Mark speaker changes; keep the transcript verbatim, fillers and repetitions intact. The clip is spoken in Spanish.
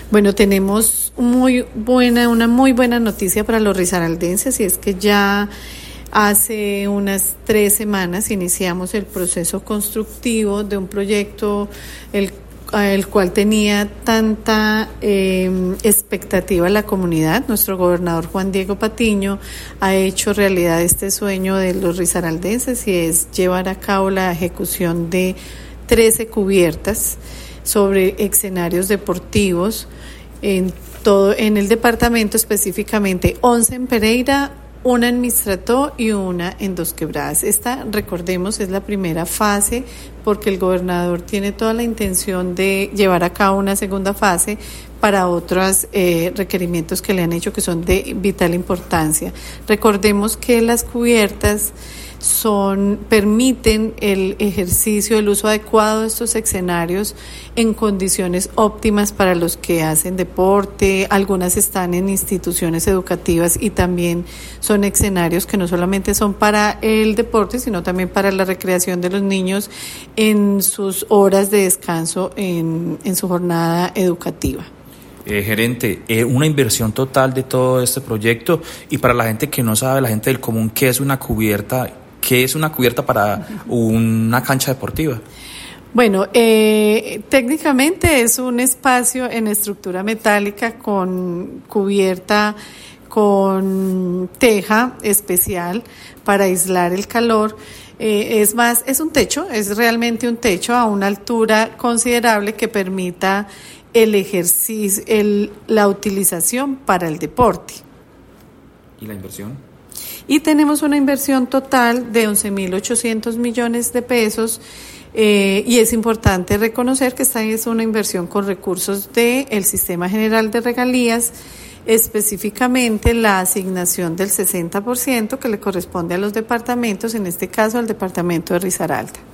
Speaker 1: Bueno, tenemos muy buena, una muy buena noticia para los risaraldenses, y es que ya hace unas tres semanas iniciamos el proceso constructivo de un proyecto el, el cual tenía tanta eh, expectativa la comunidad. Nuestro gobernador Juan Diego Patiño ha hecho realidad este sueño de los risaraldenses, y es llevar a cabo la ejecución de trece cubiertas sobre escenarios deportivos en todo en el departamento, específicamente once en Pereira, una en Mistrató y una en Dos Quebradas. Esta, recordemos, es la primera fase, porque el gobernador tiene toda la intención de llevar a cabo una segunda fase para otros eh, requerimientos que le han hecho, que son de vital importancia. Recordemos que las cubiertas son permiten el ejercicio, el uso adecuado de estos escenarios en condiciones óptimas para los que hacen deporte. Algunas están en instituciones educativas y también son escenarios que no solamente son para el deporte, sino también para la recreación de los niños en sus horas de descanso en, en su jornada educativa.
Speaker 2: Eh, gerente, eh, una inversión total de todo este proyecto, y para la gente que no sabe, la gente del común, ¿qué es una cubierta? ¿Qué es una cubierta para una cancha deportiva?
Speaker 1: Bueno, eh, técnicamente es un espacio en estructura metálica con cubierta con teja especial para aislar el calor. Eh, es más, es un techo, es realmente un techo a una altura considerable que permita el ejercicio, el, la utilización para el deporte.
Speaker 2: ¿Y la inversión?
Speaker 1: Y tenemos una inversión total de once mil ochocientos millones de pesos, eh, y es importante reconocer que esta es una inversión con recursos del Sistema General de Regalías, específicamente la asignación del sesenta por ciento que le corresponde a los departamentos, en este caso al departamento de Risaralda.